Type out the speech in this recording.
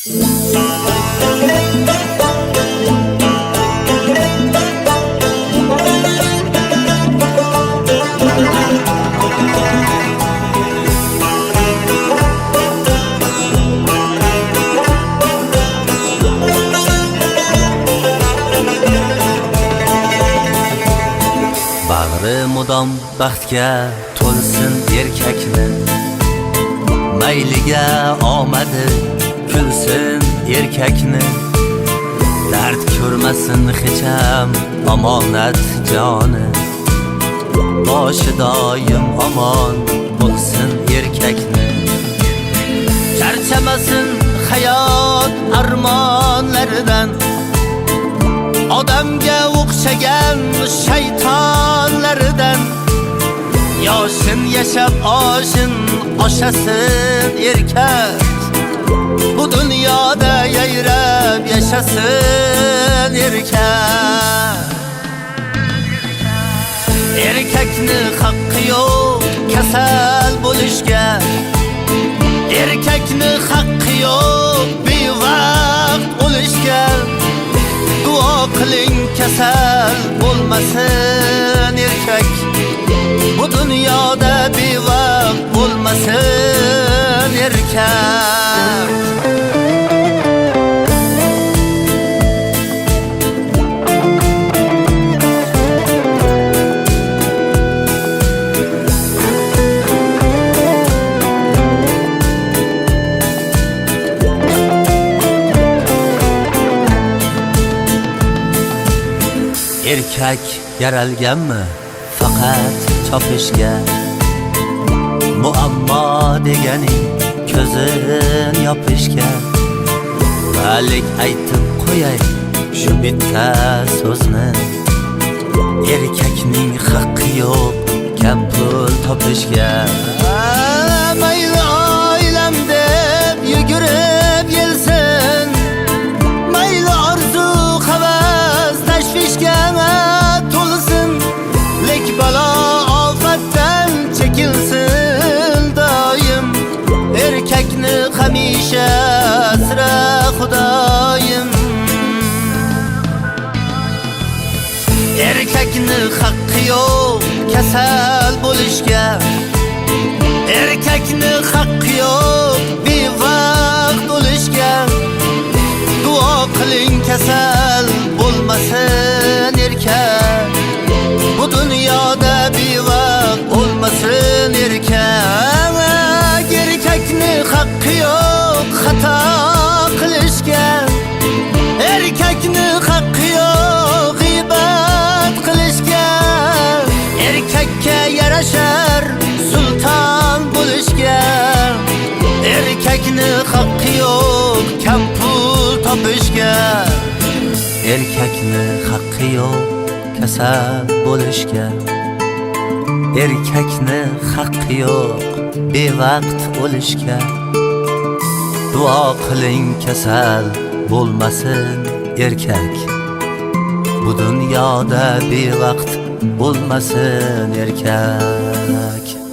Bag'ri mudom baxtga to'lsin erkakni, mayliga omadi kulsin erkakni, dard ko'rmasin hech ham omonat joni, boshi doim omon bo'lsin erkakni. Charchamasin hayot armonlaridan, odamga o'xshagan shaytonlaridan. Yoshin yashab oshin oshasin erkak, bu dunyoda yayrab yashasin erkak. Erkakni haqqi yo'q kasal bo'lishga, erkakni haqqi yo'q bevaqt o'lishga. Duo qiling kasal bo'lmasin erkak, bu dunyoda bevaqt bo'lmasin erkak. Erkak yaralganmi faqat chopishga, muammo deganing ko'zin yopishga. Malik aytib qo'yay shu bitta so'zni, erkakning haqqi yo'q kam pul topishga. Mayli oilam deb yugurib yelsin, mayli orzu havas tashvishga to'lsin, lek balo ofatdan chekilsin doim. Erkakni hamisha asra Xudoyim. Erkakni haqqi yo'q kasal bo'lishga, erkakni haqqi yo'q bevaqt o'lishga. Duo qiling kasal bo'lmasin erkak, bu dunyoda bevaqt bo'lmasin erkak. Erkakni haqqi yo'q xato qilishga, erkakni haqqi yo'q g'iybat qilishga. Erkakka yarashar sulton bo'lishga, erkakni haqqi yo'q kam pul topishga. Erkakni haqqi yo'q kasal bo'lishga, erkakni haqqi yo'q bevaqt o'lishga. Duo qiling kasal bo'lmasin erkak, bu dunyoda bevaqt bo'lmasin erkak.